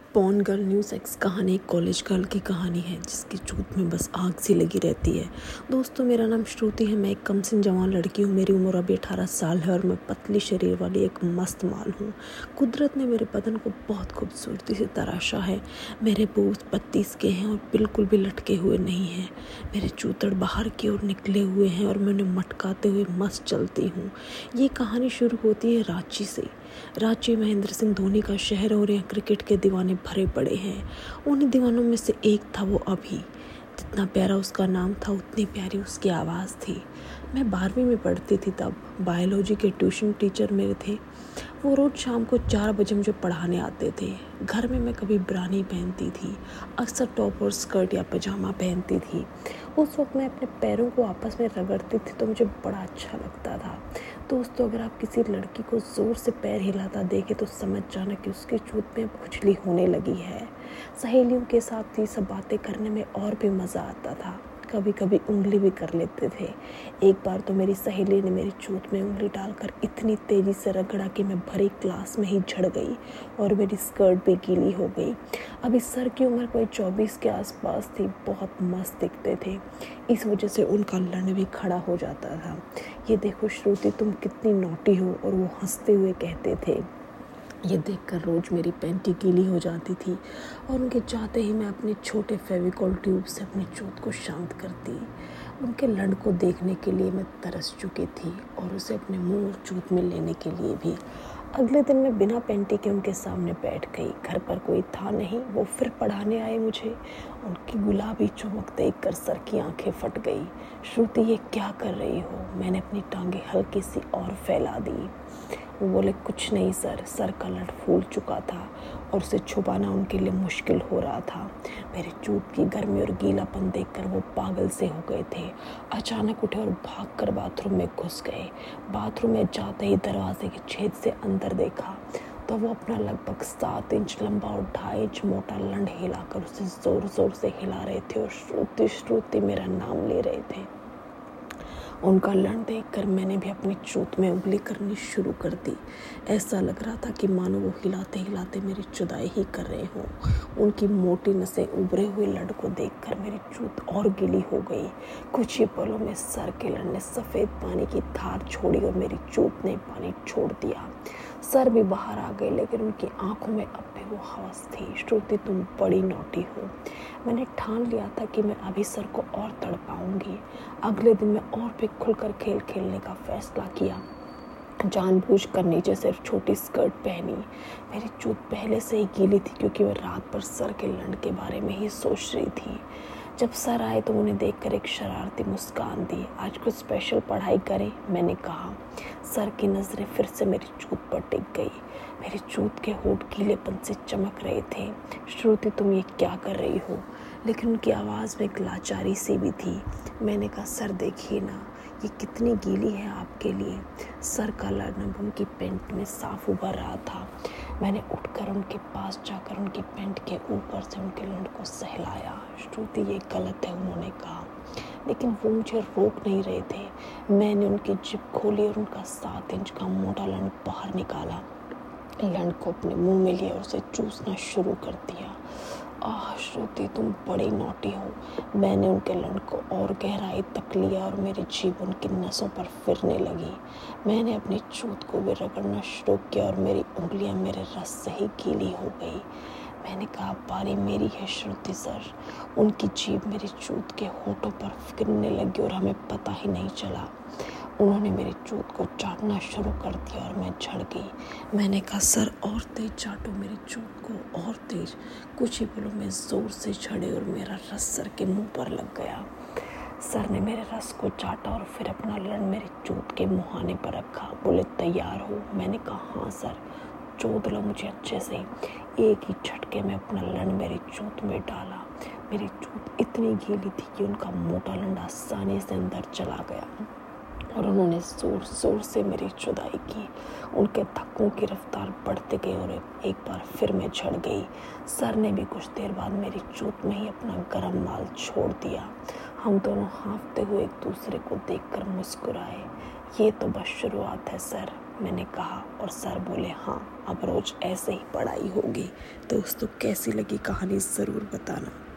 Porn girl new sex कहानी एक college girl की कहानी है जिसकी चूत में बस आग सी लगी रहती है। दोस्तों, मेरा नाम श्रुति है। मैं एक कमसिन जवान लड़की हूँ। मेरी उम्र अभी 18 साल है और मैं पतली शरीर वाली एक मस्त माल हूँ। कुदरत ने मेरे बदन को बहुत खूबसूरती से तराशा है। मेरे बूथ 32 के हैं और बिल्कुल भी लटके हुए नहीं हैं। मेरे चूतड़ बाहर की ओर निकले हुए हैं और मैं उन्हें मटकाते हुए मस्त चलती हूँ। ये कहानी शुरू होती है रांची से। रांची महेंद्र सिंह धोनी का शहर और यहाँ क्रिकेट के दीवाने भरे पड़े हैं। उन दीवानों में से एक था वो अभी। जितना प्यारा उसका नाम था उतनी प्यारी उसकी आवाज़ थी। मैं 12वीं में पढ़ती थी तब। बायोलॉजी के ट्यूशन टीचर मेरे थे। वो रोज़ शाम को 4 बजे मुझे पढ़ाने आते थे। घर में मैं कभी ब्रा नहीं पहनती थी, अक्सर टॉप और स्कर्ट या पजामा पहनती थी। उस वक्त मैं अपने पैरों को आपस में रगड़ती थी तो मुझे बड़ा अच्छा लगता था। दोस्तों, अगर आप किसी लड़की को ज़ोर से पैर हिलाता देखें तो समझ जाना कि उसके चूत में खुजली होने लगी है। सहेलियों के साथ ये सब बातें करने में और भी मज़ा आता था। कभी कभी उंगली भी कर लेते थे। एक बार तो मेरी सहेली ने मेरी चूत में उंगली डालकर इतनी तेज़ी से रगड़ा कि मैं भरी क्लास में ही झड़ गई और मेरी स्कर्ट भी गीली हो गई। अभी सर की उम्र कोई 24 के आसपास थी। बहुत मस्त दिखते थे, इस वजह से उनका लंड भी खड़ा हो जाता था। ये देखो श्रुति, तुम कितनी नोटी हो। और वो हंसते हुए कहते थे। ये देखकर रोज़ मेरी पैंटी गीली हो जाती थी और उनके चाहते ही मैं अपने छोटे फेविकॉल ट्यूब से अपनी चोट को शांत करती। उनके लड़ को देखने के लिए मैं तरस चुकी थी और उसे अपने मुंह और चूत में लेने के लिए भी। अगले दिन मैं बिना पैंटी के उनके सामने बैठ गई। घर पर कोई था नहीं। वो फिर पढ़ाने आए मुझे। उनकी गुलाबी चमक देख कर सर की आंखें फट गई। श्रुति, ये क्या कर रही हो? मैंने अपनी टांगें हल्की सी और फैला दी। वो बोले, कुछ नहीं सर। सर का लड़ फूल चुका था और उसे छुपाना उनके लिए मुश्किल हो रहा था। मेरे चूत की गर्मी और गीलापन देखकर वो पागल से हो गए थे। अचानक उठे और भागकर बाथरूम में घुस गए। बाथरूम में जाते ही दरवाजे के छेद से अंदर देखा तो वो अपना लगभग 7 इंच लंबा और 2.5 इंच मोटा लंड हिलाकर उसे जोर जोर से हिला रहे थे और श्रुति श्रुति मेरा नाम ले रहे थे। उनका लंड देखकर मैंने भी अपनी चूत में उंगली करनी शुरू कर दी। ऐसा लग रहा था कि मानो वो हिलाते हिलाते मेरी जुदाई ही कर रहे हों। उनकी मोटी नसें उभरे हुए लंड को देखकर मेरी चूत और गीली हो गई। कुछ ही पलों में सर के लंड ने सफ़ेद पानी की धार छोड़ी और मेरी चूत ने पानी छोड़ दिया। सर भी बाहर आ गए, लेकिन उनकी आंखों में अब भी वो हवस थी। श्रुति, तुम बड़ी नौटी हो। मैंने ठान लिया था कि मैं अभी सर को और तड़पाऊंगी। अगले दिन मैं और भी खुलकर खेल खेलने का फैसला किया। जानबूझकर नीचे सिर्फ छोटी स्कर्ट पहनी। मेरी चूत पहले से ही गीली थी क्योंकि मैं रात भर सर के लंड के बारे में ही सोच रही थी। जब सर आए तो उन्हें देखकर एक शरारती मुस्कान दी। आज कुछ स्पेशल पढ़ाई करें, मैंने कहा। सर की नज़रें फिर से मेरी चूत पर टिक गई। मेरी चूत के होंठ गीलेपन से चमक रहे थे। श्रुति, तुम ये क्या कर रही हो? लेकिन उनकी आवाज़ में एक लाचारी सी भी थी। मैंने कहा, सर देखिए ना, ये कितनी गीली है आपके लिए। सर का लड़ उनकी पैंट में साफ उभर रहा था। मैंने उठकर उनके पास जाकर उनकी पैंट के ऊपर से उनके लंड को सहलाया। श्रुति, ये गलत है, उन्होंने कहा, लेकिन वो मुझे रोक नहीं रहे थे। मैंने उनकी जिप खोली और उनका 7 इंच का मोटा लंड बाहर निकाला। लंड को अपने मुंह में लिया और उसे चूसना शुरू कर दिया। आह श्रुति, तुम बड़ी नौटी हो। मैंने उनके लंड को और गहराई तक लिया और मेरी जीभ उनकी नसों पर फिरने लगी। मैंने अपनी चूत को भी रगड़ना शुरू किया और मेरी उंगलियां मेरे रस से ही गीली हो गई। मैंने कहा, बारी मेरी है श्रुति सर। उनकी जीभ मेरी चूत के होठों पर फिरने लगी और हमें पता ही नहीं चला। उन्होंने मेरी चूत को चाटना शुरू कर दिया और मैं झड़ गई। मैंने कहा, सर और तेज चाटो मेरी चूत को, और तेज। कुछ ही पलों में जोर से झड़े और मेरा रस सर के मुंह पर लग गया। सर ने मेरे रस को चाटा और फिर अपना लंड मेरी चूत के मुहाने पर रखा। बोले, तैयार हो? मैंने कहा, हाँ सर। चोद लो मुझे अच्छे से। एक ही झटके में अपना लंड मेरी चूत में डाला। मेरी चूत इतनी गीली थी कि उनका मोटा लंड आसानी से अंदर चला गया और उन्होंने जोर जोर से मेरी जुदाई की। उनके धक्कों की रफ्तार बढ़ते गई और एक बार फिर मैं झड़ गई। सर ने भी कुछ देर बाद मेरी चूत में ही अपना गर्म माल छोड़ दिया। हम दोनों हाँफते हुए एक दूसरे को देखकर मुस्कुराए। ये तो बस शुरुआत है सर, मैंने कहा और सर बोले हाँ अब रोज़ ऐसे ही पढ़ाई होगी। दोस्तों कैसी लगी कहानी ज़रूर बताना।